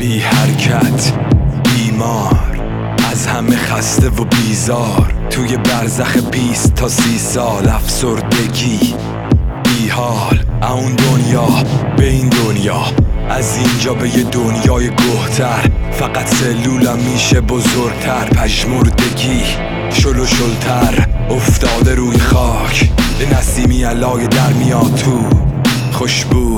بی حرکت، بیمار، از همه خسته و بیزار، توی برزخ 20 تا 30 سال افسردگی، بی حال اون دنیا به این دنیا، از اینجا به یه دنیای گهتر. فقط سلولم میشه بزرگتر، پژمردگی شل و شلتر افتاده روی خاک، به نسیمی علای در میاد تو خوشبو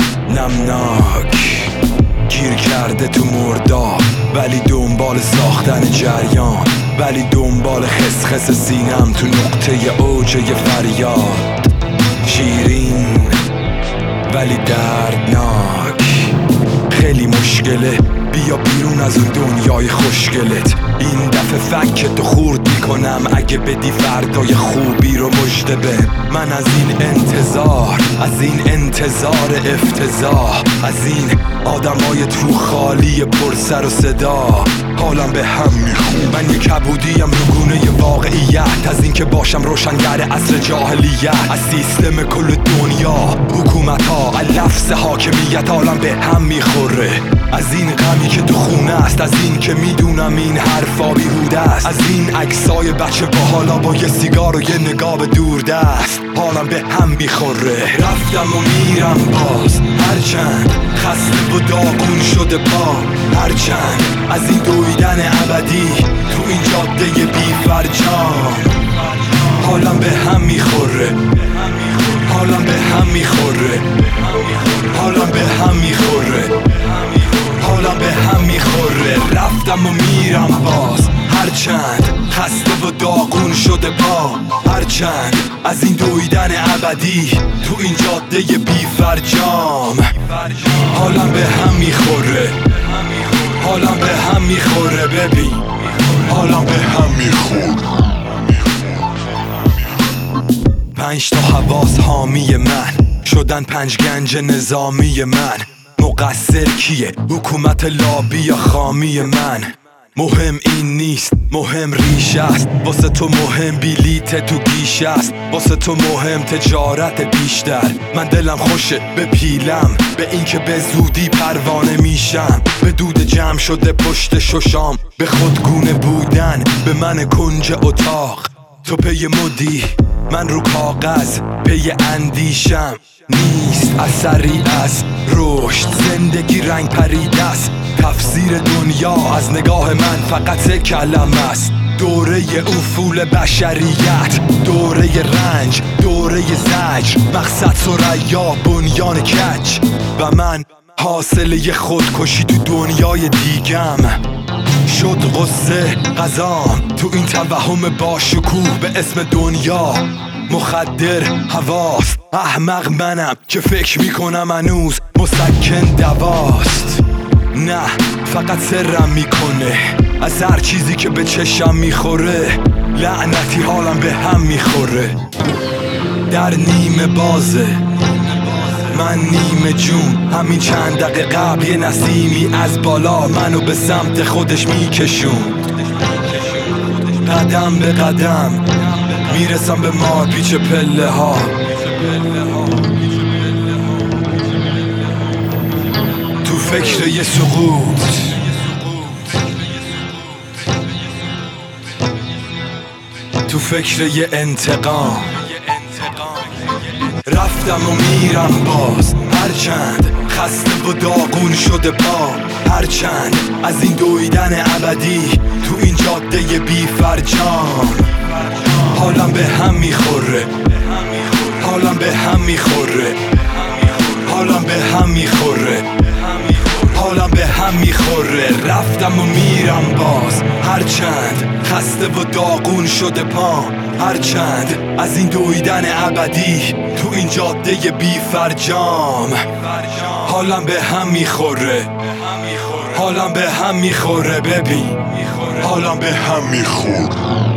نمناک، گیر کرده تو مرداب، ولی دنبال ساختن جریان، ولی دنبال خسخس سینم تو نقطه اوج یه فریاد، شیرین ولی دردناک، خیلی مشکله، بیا بیرون از اون دنیای خوشگلت. این دفعه فکتو خورد میکنم اگه بدی فردای خوبی رو مژده به من. از این انتظار، از این انتظار افتضاح، از این آدمای تو خالی پر سر و صدا، حالم به هم میخون. من یه کبودیم رو گونه واقعیت، از این که باشم روشنگر عصر جاهلیت، از سیستم کل دنیا، حکومت ها، لفظ حاکمیت، حالم به هم میخوره. از این غمی که تو خونه است، از این که میدونم این حرفا بیهوده است، از این عکسای بچه با حالا با یه سیگار و یه نگاه به دوردست، حالم به هم میخوره. رفتم و میرم باز، هرچند خسته و داغون شده پا، هرچند از این دویدن ابدی تو این جاده بی فرجام، حالم به هم میخوره، حالم به هم میخوره، حالم به هم میخوره، حالم به هم میخوره. رفتم و میرم باز، هرچند خسته و داغون شده پا، هرچند از این دویدن ابدی تو این جاده بی فرجام، حالم به هم میخوره، حالم به هم میخوره. ببین حالم به هم میخوره. 5 تا حواس حامی من شدن 5 گنج نظامی من. مقصر کیه؟ حکومت لابی یا خامی من؟ مهم این نیست، مهم ریشه است. واسه تو مهم بلیت تو گیشه است، واسه تو مهم تجارت بیشتر. من دلم خوشه به پیلم، به این که به زودی پروانه میشم، به دود جمع شده پشت ششام، به خودگونه بودن، به من کنج اتاق. تو پی مدی، من رو کاغذ پی اندیشم. نیست اثری از رشد، زندگی رنگ پریده است. تفسیر دنیا از نگاه من فقط کلمه است. دوره افول بشریت، دوره رنج، دوره زجر، مقصد ثریا، بنیان کج. و من حاصله خودکشی تو دنیای دیگم. شد غصه غذام تو این توهم با شکوه به اسم دنیا. مخدر حواس، احمق منم که فکر میکنم هنوز مسکن دواست. نه فقط سرم میکنه از هر چیزی که به چشم میخوره. لعنتی حالم به هم میخوره. در نیمه بازه، من نیمه جون. همین چند دقیقه قبل یه نسیمی از بالا منو به سمت خودش میکشون. قدم به قدم میرسم به مارپیچ پله ها. تو فکر یه سقوط، تو فکر یه انتقام. رفتم و میرم باز، هرچند خسته و داغون شده پا، هرچند از این دویدن ابدی تو این جاده بی فرجام، حالم به هم میخوره، حالم به هم میخوره، حالم به هم میخوره، حالم به هم میخوره. رفتم و میرم باز، هرچند خسته و داغون شده پا، هرچند از این دویدن ابدی تو این جاده بی فرجام، حالم به هم میخوره، حالم به هم میخوره. ببین حالم به هم میخوره.